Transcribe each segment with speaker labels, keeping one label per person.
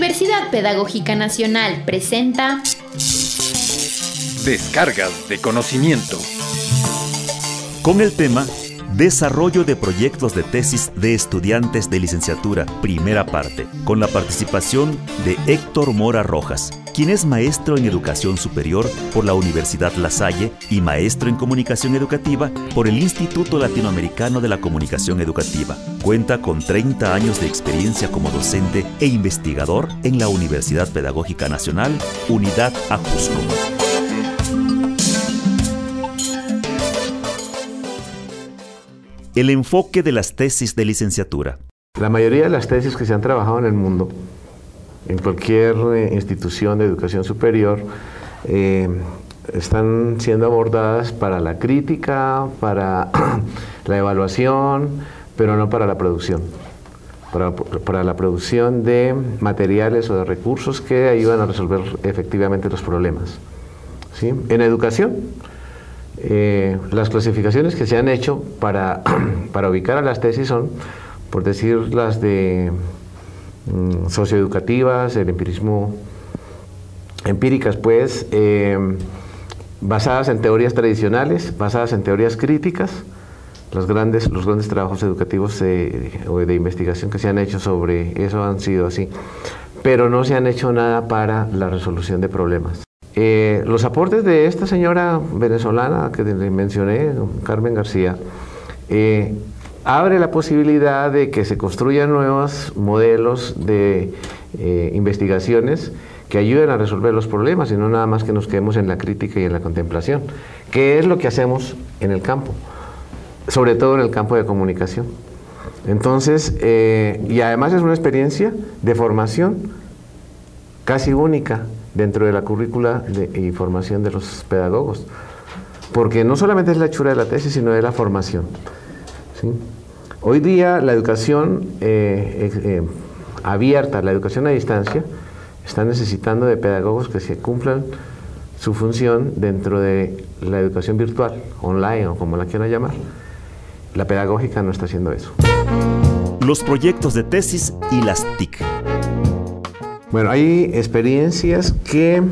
Speaker 1: Universidad Pedagógica Nacional presenta
Speaker 2: Descargas de conocimiento.
Speaker 3: Con el tema Desarrollo de proyectos de tesis de estudiantes de licenciatura, primera parte, con la participación de Héctor Mora Rojas, quien es maestro en Educación Superior por la Universidad La Salle y maestro en Comunicación Educativa por el Instituto Latinoamericano de la Comunicación Educativa. Cuenta con 30 años de experiencia como docente e investigador en la Universidad Pedagógica Nacional, Unidad Ajusco. El enfoque de las tesis de licenciatura.
Speaker 4: La mayoría de las tesis que se han trabajado en el mundo, en cualquier institución de educación superior, están siendo abordadas para la crítica, para la evaluación, pero no para la producción. Para la producción de materiales o de recursos que ayudan a resolver efectivamente los problemas. ¿Sí? En educación, las clasificaciones que se han hecho para ubicar a las tesis son, por decir, las de socioeducativas, el empirismo, empíricas pues, basadas en teorías tradicionales, basadas en teorías críticas. Los grandes trabajos educativos o de investigación que se han hecho sobre eso han sido así, pero no se han hecho nada para la resolución de problemas. Los aportes de esta señora venezolana que le mencioné, Carmen García, abre la posibilidad de que se construyan nuevos modelos de investigaciones que ayuden a resolver los problemas y no nada más que nos quedemos en la crítica y en la contemplación, que es lo que hacemos en el campo, sobre todo en el campo de comunicación. Entonces, y además es una experiencia de formación casi única dentro de la currícula y formación de los pedagogos, porque no solamente es la hechura de la tesis, sino de la formación. ¿Sí? Hoy día la educación abierta, la educación a distancia, está necesitando de pedagogos que se cumplan su función dentro de la educación virtual, online o como la quieran llamar. La pedagógica no está haciendo eso.
Speaker 3: Los proyectos de tesis y las TIC.
Speaker 4: Bueno, hay experiencias que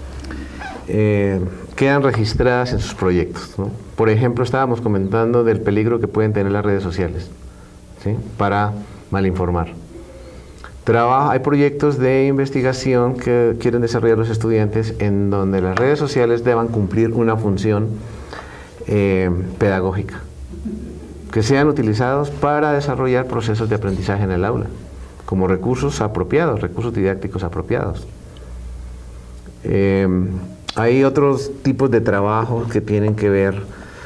Speaker 4: quedan registradas en sus proyectos, ¿no? Por ejemplo, estábamos comentando del peligro que pueden tener las redes sociales, ¿sí? Para malinformar. Hay proyectos de investigación que quieren desarrollar los estudiantes en donde las redes sociales deban cumplir una función pedagógica, que sean utilizados para desarrollar procesos de aprendizaje en el aula, como recursos apropiados, recursos didácticos apropiados. Hay otros tipos de trabajo que tienen que ver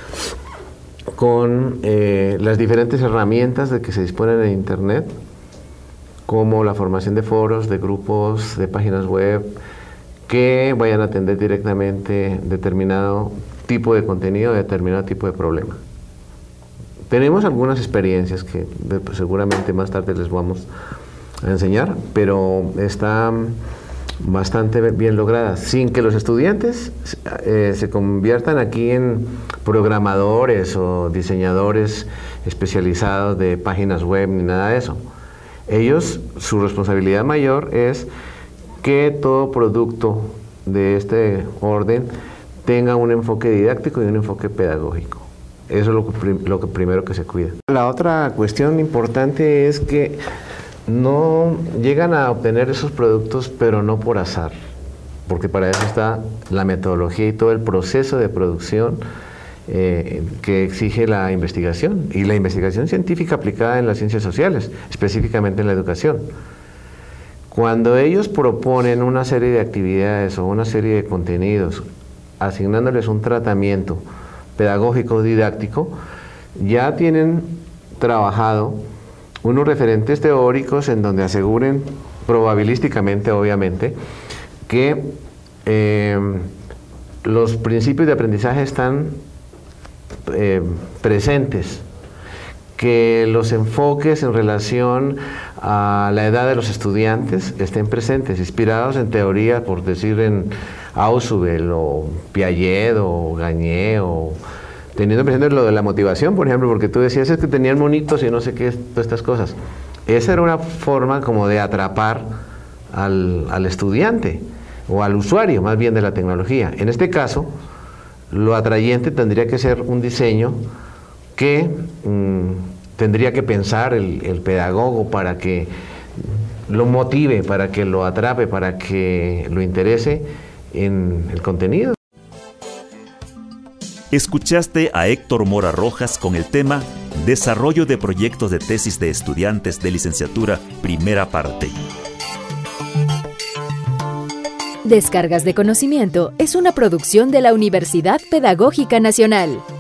Speaker 4: con las diferentes herramientas de que se disponen en Internet, como la formación de foros, de grupos, de páginas web, que vayan a atender directamente determinado tipo de contenido, determinado tipo de problema. Tenemos algunas experiencias que seguramente más tarde les vamos a enseñar, pero están bastante bien logradas, sin que los estudiantes se conviertan aquí en programadores o diseñadores especializados de páginas web ni nada de eso. Ellos, su responsabilidad mayor es que todo producto de este orden tenga un enfoque didáctico y un enfoque pedagógico. Eso es lo que primero que se cuida. La otra cuestión importante es que no llegan a obtener esos productos, pero no por azar, porque para eso está la metodología y todo el proceso de producción que exige la investigación, y la investigación científica aplicada en las ciencias sociales, específicamente en la educación. Cuando ellos proponen una serie de actividades o una serie de contenidos, asignándoles un tratamiento pedagógico didáctico, ya tienen trabajado unos referentes teóricos en donde aseguren, probabilísticamente obviamente, que los principios de aprendizaje están presentes, que los enfoques en relación a la edad de los estudiantes estén presentes, inspirados en teoría, por decir, en Ausubel o Piaget o Gagné, o teniendo presente lo de la motivación, por ejemplo, porque tú decías es que tenían monitos y no sé qué, todas estas cosas. Esa era una forma como de atrapar al estudiante o al usuario más bien de la tecnología. En este caso, lo atrayente tendría que ser un diseño que tendría que pensar el pedagogo para que lo motive, para que lo atrape, para que lo interese en el contenido.
Speaker 3: Escuchaste a Héctor Mora Rojas con el tema Desarrollo de proyectos de tesis de estudiantes de licenciatura, primera parte.
Speaker 5: Descargas de Conocimiento es una producción de la Universidad Pedagógica Nacional.